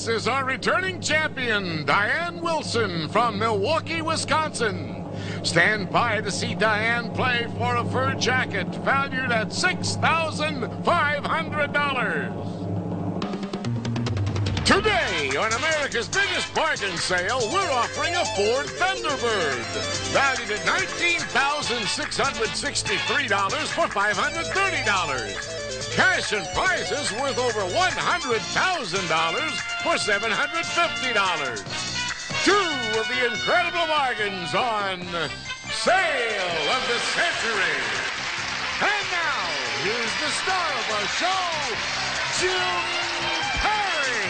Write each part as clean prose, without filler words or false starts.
This is our returning champion, Diane Wilson from Milwaukee, Wisconsin. Stand by to see Diane play for a fur jacket valued at $6,500. Today, on America's biggest bargain sale, we're offering a Ford Thunderbird, valued at $19,663 for $530. Cash and prizes worth over $100,000 for $750. Two of the incredible bargains on Sale of the Century. And now, here's the star of our show, Jim Perry.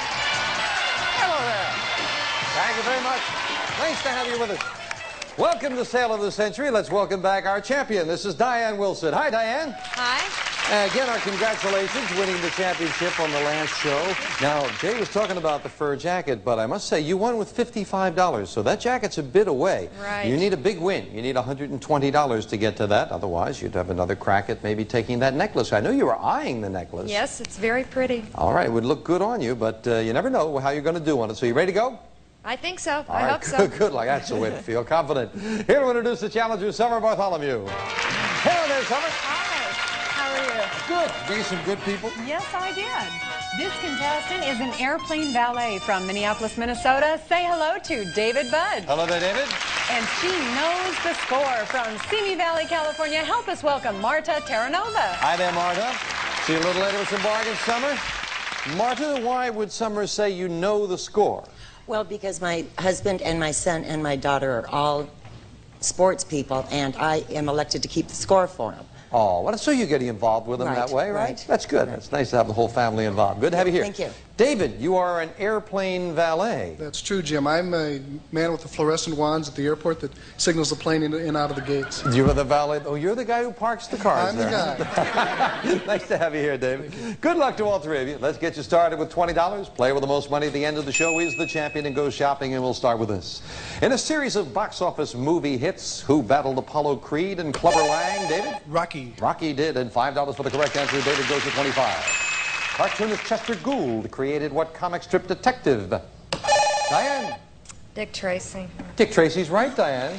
Hello there. Thank you very much. Nice to have you with us. Welcome to Sale of the Century. Let's welcome back our champion. This is Diane Wilson. Hi, Diane. Hi. Again, our congratulations, winning the championship on the last show. Now, Jay was talking about the fur jacket, but I must say, you won with $55, so that jacket's a bit away. Right. You need a big win. You need $120 to get to that. Otherwise, you'd have another crack at maybe taking that necklace. I know you were eyeing the necklace. Yes, it's very pretty. All right, it would look good on you, but you never know how you're going to do on it. So you ready to go? I think so. All I right, hope so. Good luck. That's the way to feel confident. Here to introduce the challenger, Summer Bartholomew. Hello there, Summer. Hi. How are you? Good. Meet some good people. Yes, I did. This contestant is an airplane valet from Minneapolis, Minnesota. Say hello to David Budd. Hello there, David. And she knows the score from Simi Valley, California. Help us welcome Marta Terranova. Hi there, Marta. See you a little later with some bargains, Summer. Marta, why would Summer say you know the score? Well, because my husband and my son and my daughter are all sports people, and I am elected to keep the score for them. Oh, well, so you're getting involved with them that way, right? That's good. That's nice to have the whole family involved. Good to have you here. Thank you. David, you are an airplane valet. That's true, Jim. I'm a man with the fluorescent wands at the airport that signals the plane in and out of the gates. You are the valet. Oh, you're the guy who parks the cars. I'm the guy. Nice to have you here, David. Good luck to all three of you. Let's get you started with $20. Player with the most money at the end of the show is the champion and goes shopping, and we'll start with this. In a series of box office movie hits, who battled Apollo Creed and Clubber Lang, David? Rocky. Rocky did, and $5 for the correct answer. David goes to 25. Cartoonist Chester Gould created what comic strip detective? Diane? Dick Tracy. Dick Tracy's right, Diane.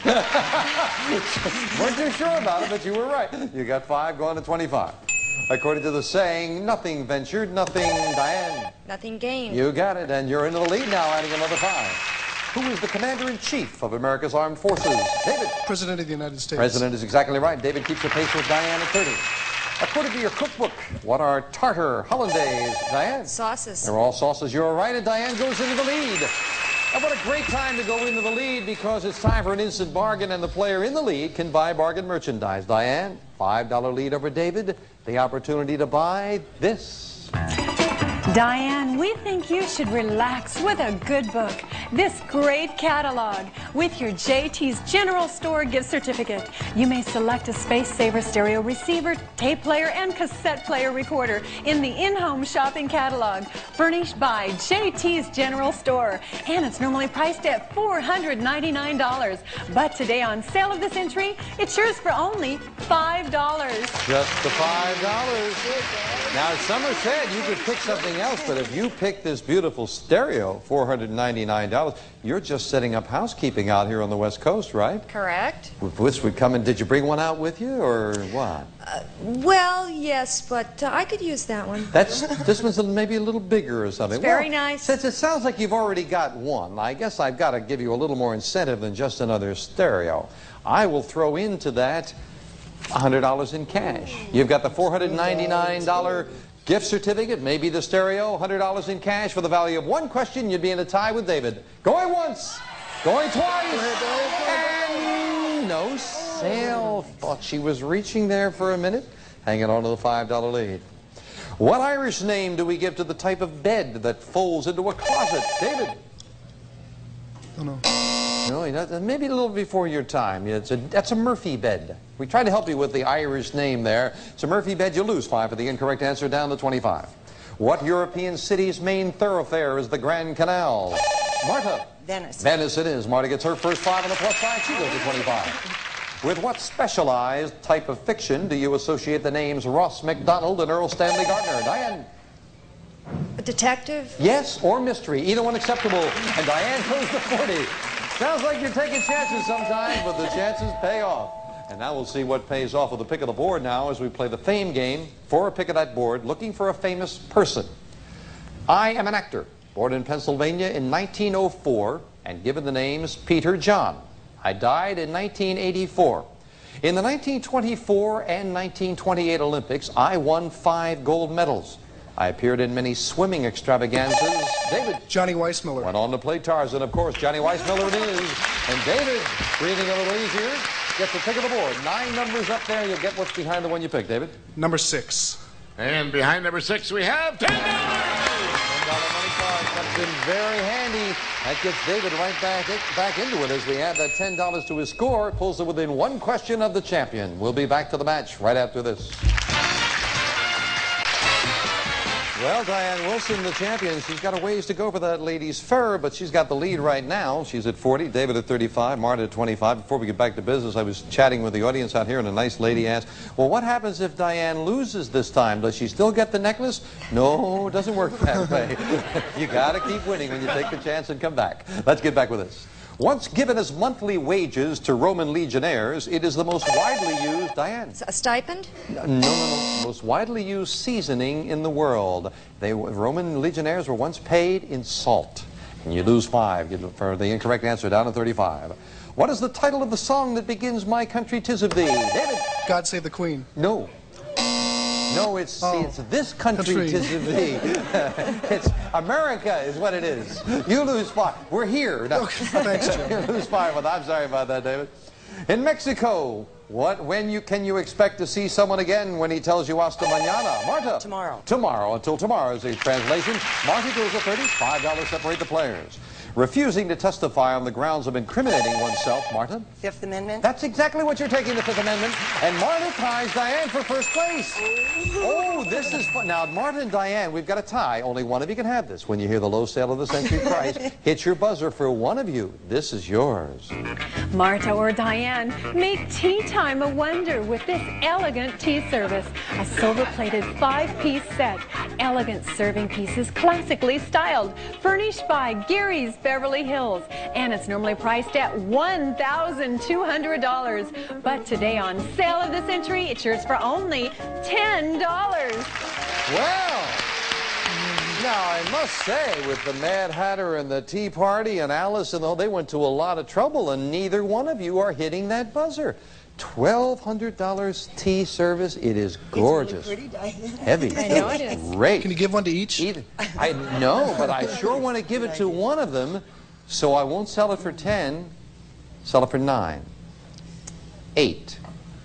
Weren't too sure about it, but you were right. You got 5 going to 25. According to the saying, nothing ventured, nothing, Diane. Nothing gained. You got it, and you're into the lead now, adding another 5. Who is the Commander-in-Chief of America's Armed Forces? David. President of the United States. President is exactly right. David keeps the pace with Diane at 30. According to your cookbook, what are tartar hollandaise, Diane? Sauces. They're all sauces. You're right, and Diane goes into the lead. And what a great time to go into the lead, because it's time for an instant bargain, and the player in the lead can buy bargain merchandise. Diane, $5 lead over David. The opportunity to buy this. Diane, we think you should relax with a good book. This great catalog with your JT's General Store gift certificate. You may select a Space Saver stereo receiver, tape player, and cassette player recorder in the in-home shopping catalog, furnished by JT's General Store. And it's normally priced at $499. But today on Sale of the Century, it's yours for only $5. Just the $5. Now, Summer said you could pick something else, but if you pick this beautiful stereo, $499, you're just setting up housekeeping out here on the West Coast, right? Correct. This would come in. Did you bring one out with you, or what? Well, yes, but I could use that one. This one's maybe a little bigger or something. It's very nice. Since it sounds like you've already got one, I guess I've got to give you a little more incentive than just another stereo. I will throw into that $100 in cash. You've got the $499 gift certificate, maybe the stereo, $100 in cash for the value of one question. You'd be in a tie with David. Going once, going twice, and no sale. Thought she was reaching there for a minute. Hanging on to the $5 lead. What Irish name do we give to the type of bed that folds into a closet? David? Oh, no. No, maybe a little before your time. That's a Murphy bed. We tried to help you with the Irish name there. It's a Murphy bed. You lose 5 for the incorrect answer, down to 25. What European city's main thoroughfare is the Grand Canal? Marta? Venice. Venice it is. Marta gets her first 5 on the plus side. She goes to 25. With what specialized type of fiction do you associate the names Ross MacDonald and Earl Stanley Gardner? Diane? Detective? Yes, or mystery. Either one acceptable. And Diane goes to 40. Sounds like you're taking chances sometimes, but the chances pay off. And now we'll see what pays off with the pick of the board now as we play the fame game for a pick of that board, looking for a famous person. I am an actor, born in Pennsylvania in 1904 and given the names Peter John. I died in 1984. In the 1924 and 1928 Olympics, I won 5 gold medals. I appeared in many swimming extravaganzas. David. Johnny Weissmuller. Went on to play Tarzan, of course. Johnny Weissmuller it is. And David, breathing a little easier, gets the pick of the board. 9 numbers up there. You'll get what's behind the one you pick, David. Number 6. And behind number 6, we have $10. $10 money card comes in very handy. That gets David right back into it as we add that $10 to his score. Pulls it within 1 question of the champion. We'll be back to the match right after this. Well, Diane Wilson, the champion, she's got a ways to go for that ladies' fair, but she's got the lead right now. She's at 40, David at 35, Marta at 25. Before we get back to business, I was chatting with the audience out here, and a nice lady asked, well, what happens if Diane loses this time? Does she still get the necklace? No, it doesn't work that way. You got to keep winning when you take the chance and come back. Let's get back with this. Once given as monthly wages to Roman legionnaires, it is the most widely used, Diane. A stipend? No. Most widely used seasoning in the world. Roman legionnaires were once paid in salt. And you lose 5 for the incorrect answer, down to 35. What is the title of the song that begins My Country 'Tis of Thee? David? God Save the Queen. No. No, it's This Country 'Tis of Thee. It's America is what it is. You lose 5. We're here. No. Okay, thanks, Jim. You lose 5. Well, I'm sorry about that, David. In Mexico, can you expect to see someone again when he tells you hasta mañana? Marta? Tomorrow. Tomorrow. Until tomorrow is the translation. Marta goes to 30. $5 separate the players. Refusing to testify on the grounds of incriminating oneself, Marta? Fifth Amendment. That's exactly what you're taking, the Fifth Amendment. And Marta ties Diane for first place. Oh, this is fun. Now, Marta and Diane, we've got a tie. Only one of you can have this. When you hear the low sale of the century price, hit your buzzer for one of you. This is yours. Marta or Diane, make tea time a wonder with this elegant tea service. A silver-plated 5-piece set. Elegant serving pieces, classically styled. Furnished by Gary's Beverly Hills. And it's normally priced at $1,200. But today on Sale of the Century, it's yours for only $10. Well, now I must say, with the Mad Hatter and the Tea Party and Alice and they went to a lot of trouble, and neither one of you are hitting that buzzer. $1,200 tea service. It is gorgeous. It's really pretty, Diane. Heavy. I know it is. Great. Can you give one to each? I know, but I sure want to give it to one of them, so I won't sell it for 10. Sell it for 9, 8,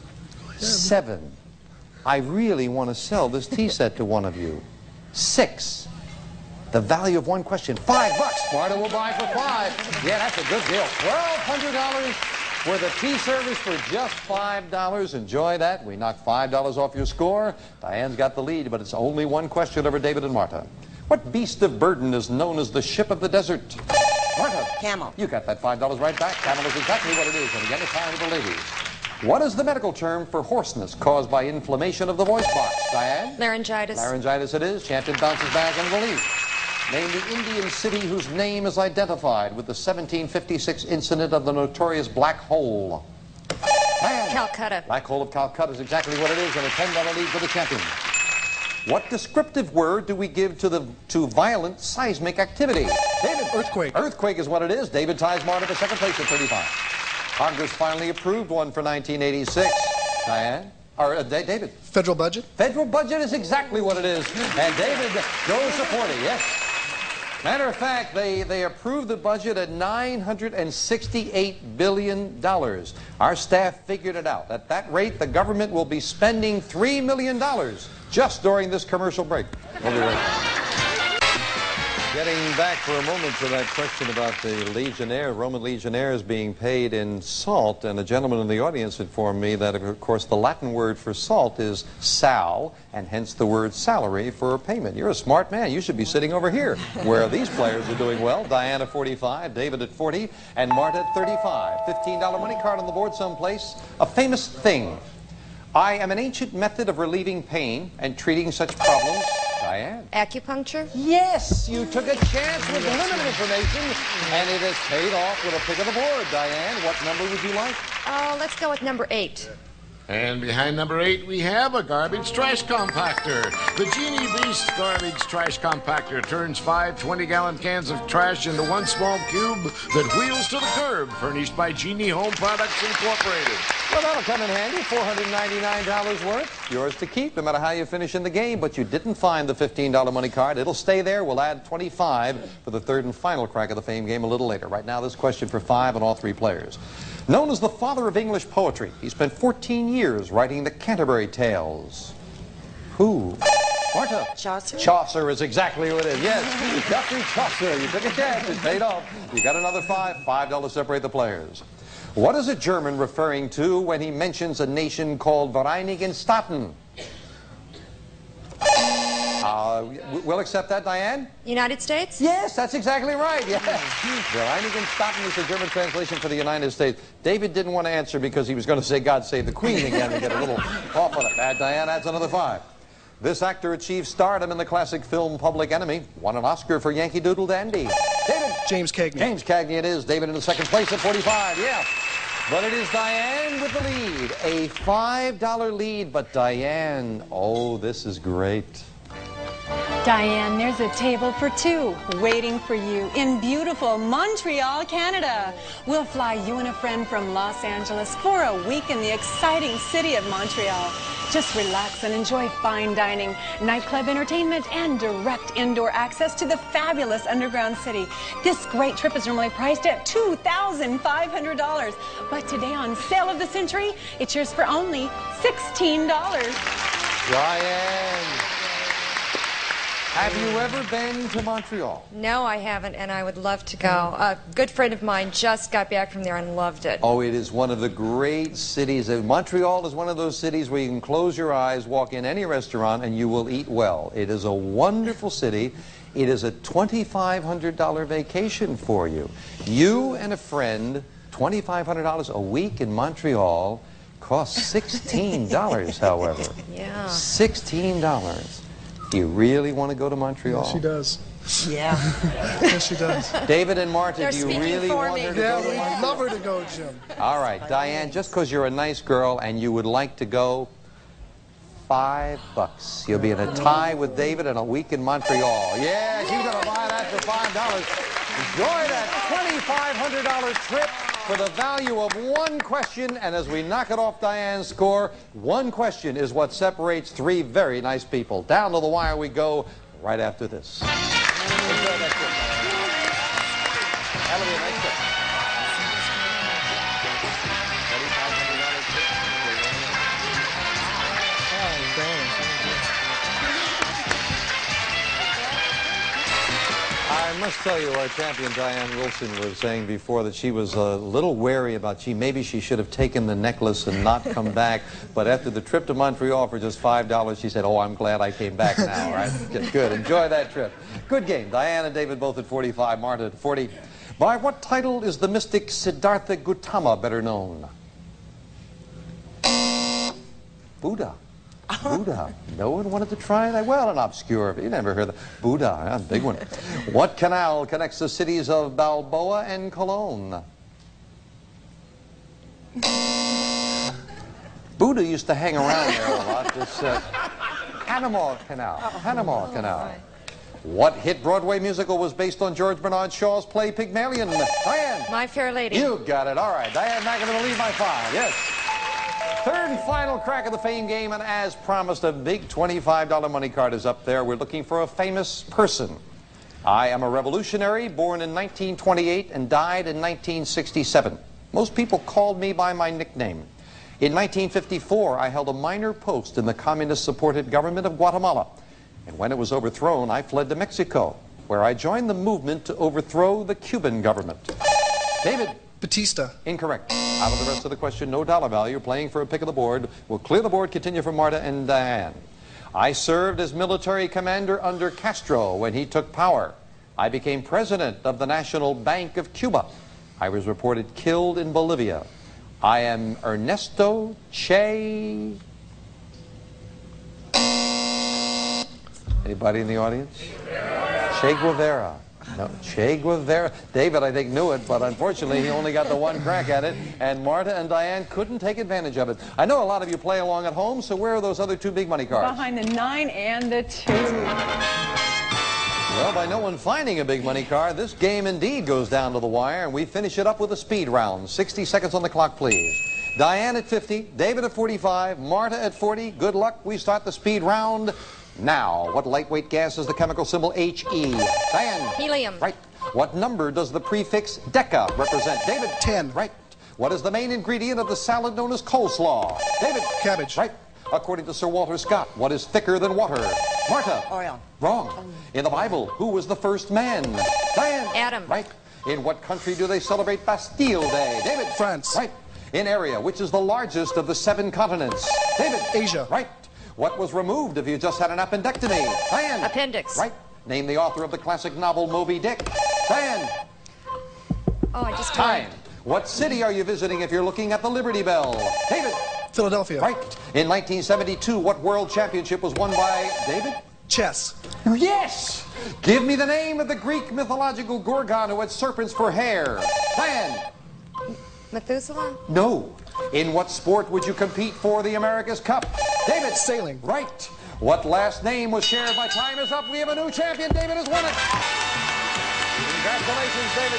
7. I really want to sell this tea set to one of you. 6. The value of one question, $5. Marta will buy for 5. Yeah, that's a good deal. $1,200 for the tea service for just $5. Enjoy that. We knocked $5 off your score. Diane's got the lead, but it's only one question over David and Marta. What beast of burden is known as the ship of the desert? Marta. Camel. You got that $5 right back. Camel is exactly what it is. And again, it's time for the ladies. What is the medical term for hoarseness caused by inflammation of the voice box? Diane? Laryngitis. Laryngitis it is. Champion bounces back and will lead. Name the Indian city whose name is identified with the 1756 incident of the notorious Black Hole. Diane. Calcutta. Black Hole of Calcutta is exactly what it is, and a $10 lead for the champion. What descriptive word do we give to violent seismic activity? David? Earthquake. Earthquake is what it is. David ties Marta for second place at 35. Congress finally approved one for 1986. Diane? Or David? Federal budget? Federal budget is exactly what it is. And David goes to 40, yes. Matter of fact, they approved the budget at $968 billion. Our staff figured it out. At that rate, the government will be spending $3 million just during this commercial break. We'll be right back. Getting back for a moment to that question about the Roman legionnaires being paid in salt, and a gentleman in the audience informed me that, of course, the Latin word for salt is sal, and hence the word salary for payment. You're a smart man. You should be sitting over here, where these players are doing well. Diane at 45, David at 40, and Marta at 35. $15 money card on the board someplace. A famous thing. I am an ancient method of relieving pain and treating such problems Diane. Acupuncture? Yes, you took a chance with limited information, and it has paid off with a pick of the board. Diane, what number would you like? Let's go with number 8. And behind number 8, we have a garbage trash compactor. The Genie Beast garbage trash compactor turns 5 20-gallon cans of trash into one small cube that wheels to the curb, furnished by Genie Home Products Incorporated. Well, that'll come in handy. $499 worth. Yours to keep, no matter how you finish in the game. But you didn't find the $15 money card. It'll stay there. We'll add 25 for the third and final crack of the fame game a little later. Right now, this question for 5 on all 3 players. Known as the father of English poetry, he spent 14 years writing the Canterbury Tales. Who? Marta. Chaucer? Chaucer is exactly who it is. Yes, Geoffrey Chaucer. You took a chance. It paid off. You got another $5 separate the players. What is a German referring to when he mentions a nation called Vereinigten? We'll accept that, Diane? United States? Yes, that's exactly right. Yes. Vereinigten is the German translation for the United States. David didn't want to answer because he was going to say God Save the Queen again and get a little off on it. Diane adds another 5. This actor achieved stardom in the classic film Public Enemy. Won an Oscar for Yankee Doodle Dandy. David? James Cagney. James Cagney it is. David in the second place at 45. Yeah. But it is Diane with the lead. A $5 lead. But Diane, oh, this is great. Diane, there's a table for 2 waiting for you in beautiful Montreal, Canada. We'll fly you and a friend from Los Angeles for a week in the exciting city of Montreal. Just relax and enjoy fine dining, nightclub entertainment, and direct indoor access to the fabulous underground city. This great trip is normally priced at $2,500, but today on Sale of the Century, it's yours for only $16. Diane. Have you ever been to Montreal? No, I haven't, and I would love to go. A good friend of mine just got back from there and loved it. Oh, it is one of the great cities. Montreal is one of those cities where you can close your eyes, walk in any restaurant, and you will eat well. It is a wonderful city. It is a $2,500 vacation for you. You and a friend, $2,500 a week in Montreal, costs $16, however. Yeah. $16. Do you really want to go to Montreal? Yes, she does. Yeah. Yes, she does. David and Marta, They're do you speaking really for want me. her to Yeah, go to we'd Montreal? love her to go, Jim. All right, Diane, just because you're a nice girl and you would like to go, $5. You'll be in a tie with David in a week in Montreal. Yeah, she's going to buy that for $5. Enjoy that $2,500 trip for the value of 1 question. And as we knock it off Diane's score, 1 question is what separates 3 very nice people. Down to the wire we go right after this. Enjoy that trip, Diane. That'll be a nice trip. I must tell you, our champion Diane Wilson was saying before that she was a little wary about maybe she should have taken the necklace and not come back. But after the trip to Montreal for just $5, she said, oh, I'm glad I came back now, right? Good. Enjoy that trip. Good game. Diane and David both at 45, Marta at 40. By what title is the mystic Siddhartha Gautama better known? Buddha. Buddha. No one wanted to try that? Well, an obscure. You never heard that. Buddha. That's a big one. What canal connects the cities of Balboa and Cologne? Buddha used to hang around there a lot. This Panama Canal. Panama Canal. What hit Broadway musical was based on George Bernard Shaw's play Pygmalion? Diane. My Fair Lady. You got it. All right. Diane, not going to leave my file. Yes. Third and final crack of the fame game, and as promised, a big $25 money card is up there. We're looking for a famous person. I am a revolutionary, born in 1928 and died in 1967. Most people called me by my nickname. In 1954, I held a minor post in the communist-supported government of Guatemala. And when it was overthrown, I fled to Mexico, where I joined the movement to overthrow the Cuban government. David. Batista. Incorrect. Out of the rest of the question, no dollar value. Playing for a pick of the board. We'll clear the board, continue for Marta and Diane. I served as military commander under Castro when he took power. I became president of the National Bank of Cuba. I was reported killed in Bolivia. I am Ernesto Che... Anybody in the audience? Che Guevara. No, Che Guevara. David, I think, knew it, but unfortunately he only got the one crack at it, and Marta and Diane couldn't take advantage of it. I know a lot of you play along at home, so where are those other 2 big money cards? Behind the 9 and the 2. Well, by no one finding a big money card, this game indeed goes down to the wire, and we finish it up with a speed round. 60 seconds on the clock, please. Diane at 50, David at 45, Marta at 40. Good luck. We start the speed round now. What lightweight gas is the chemical symbol HE? Diane. Helium. Right. What number does the prefix deca represent? David. 10. Right. What is the main ingredient of the salad known as coleslaw? David. Cabbage. Right. According to Sir Walter Scott, what is thicker than water? Marta. Oil. Wrong. In the Bible, who was the first man? Diane. Adam. Right. In what country do they celebrate Bastille Day? David. France. Right. In area, which is the largest of the 7 continents? David. Asia. Right. What was removed if you just had an appendectomy? Diane. Appendix. Right. Name the author of the classic novel Moby Dick. Diane. Oh, I just Time. What city are you visiting if you're looking at the Liberty Bell? David. Philadelphia. Right. In 1972, what world championship was won by David? Chess. Yes! Give me the name of the Greek mythological Gorgon who had serpents for hair. Diane. Methuselah? No. In what sport would you compete for the America's Cup? David. Sailing. Right. What last name was shared by Time Is Up? We have a new champion. David has won it. Congratulations, David.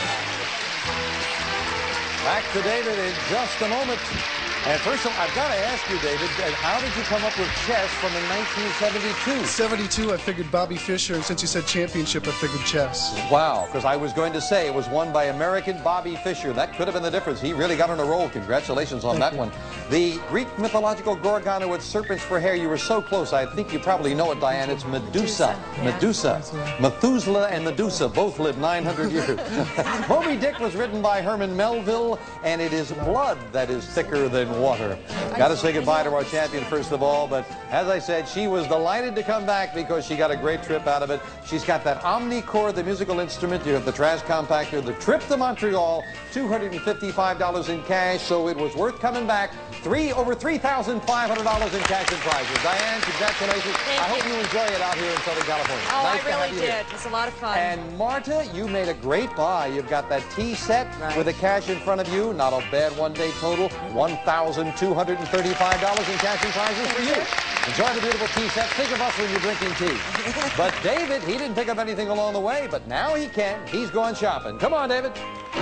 Back to David in just a moment. And first of all, I've got to ask you, David, how did you come up with chess from in 1972? 72, I figured Bobby Fischer, and since you said championship, I figured chess. Wow, because I was going to say it was won by American Bobby Fischer. That could have been the difference. He really got on a roll. Congratulations on that one. The Greek mythological Gorgon who had serpents for hair, you were so close. I think you probably know it, Diane. It's Medusa. Medusa. Methuselah and Medusa both lived 900 years. Moby Dick was written by Herman Melville, and it is blood that is thicker than water. Got to say goodbye to our champion first of all, but as I said, she was delighted to come back because she got a great trip out of it. She's got that Omnichord, the musical instrument. You have the trash compactor, the trip to Montreal, $255 in cash, so it was worth coming back. Over $3,500 in cash and prizes. Diane, congratulations. I hope you enjoy it out here in Southern California. Oh, Nice I really to have you did. here. It was a lot of fun. And Marta, you made a great buy. You've got that tea set with the cash in front of you. Not a bad one-day total. $1,235 in cash and prizes for you. Enjoy the beautiful tea set. Think of us when you're drinking tea. But David, he didn't pick up anything along the way, but now he can. He's going shopping. Come on, David.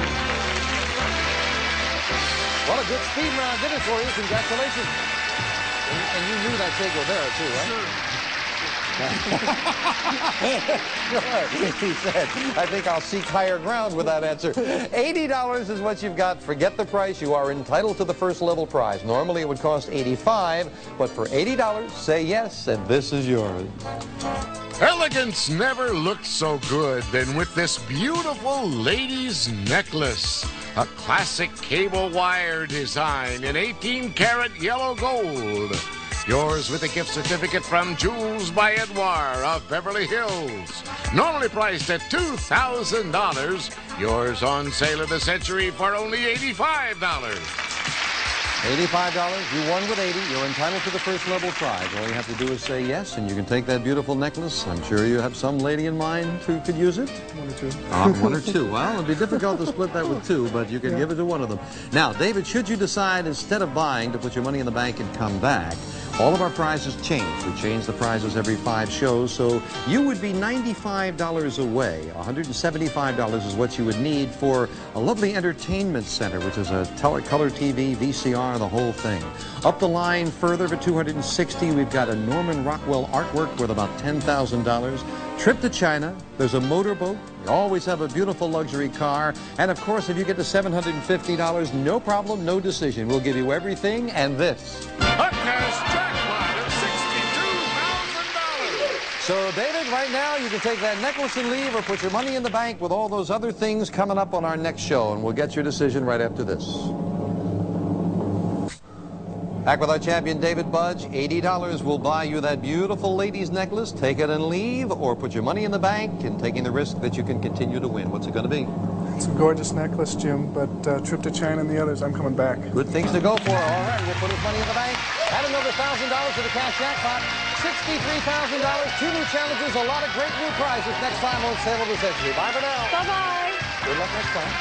What a good speed round did it for you. Congratulations. And you knew that Che Guevara, too, right? Sure. He said, I think I'll seek higher ground with that answer. $80 is what you've got. Forget the price. You are entitled to the first level prize. Normally it would cost $85, but for $80, say yes, and this is yours. Elegance never looked so good than with this beautiful lady's necklace. A classic cable wire design in 18-karat yellow gold. Yours with a gift certificate from Jewels by Edouard of Beverly Hills. Normally priced at $2,000. Yours on sale of the century for only $85. $85, you won with 80. You're entitled to the first level prize. All you have to do is say yes, and you can take that beautiful necklace. I'm sure you have some lady in mind who could use it. One or two. One or two. Well, it'd be difficult to split that with two, but you can give it to one of them. Now, David, should you decide instead of buying to put your money in the bank and come back, all of our prizes change. We change the prizes every 5 shows, so you would be $95 away. $175 is what you would need for a lovely entertainment center, which is a color TV, VCR, the whole thing. Up the line further for $260, we've got a Norman Rockwell artwork worth about $10,000. Trip to China, there's a motorboat, you always have a beautiful luxury car, and of course if you get to $750, no problem, no decision. We'll give you everything and this. A cash jackpot of $62,000. So David, right now you can take that necklace and leave or put your money in the bank with all those other things coming up on our next show, and we'll get your decision right after this. Back with our champion, David Budge. $80 will buy you that beautiful lady's necklace. Take it and leave, or put your money in the bank and taking the risk that you can continue to win. What's it going to be? It's a gorgeous necklace, Jim, but trip to China and the others, I'm coming back. Good things to go for. All right, we'll put his money in the bank. Add another $1,000 to the cash jackpot. $63,000, 2 new challenges, a lot of great new prizes next time on Sale of the Century. Bye for now. Bye-bye. Good luck next time.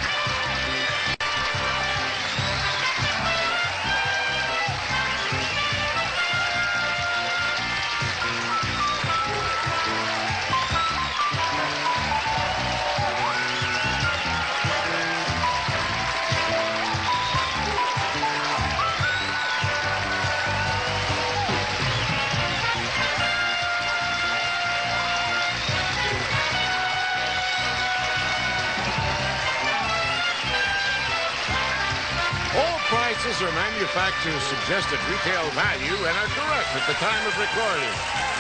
All prices are manufacturer's suggested retail value and are correct at the time of recording.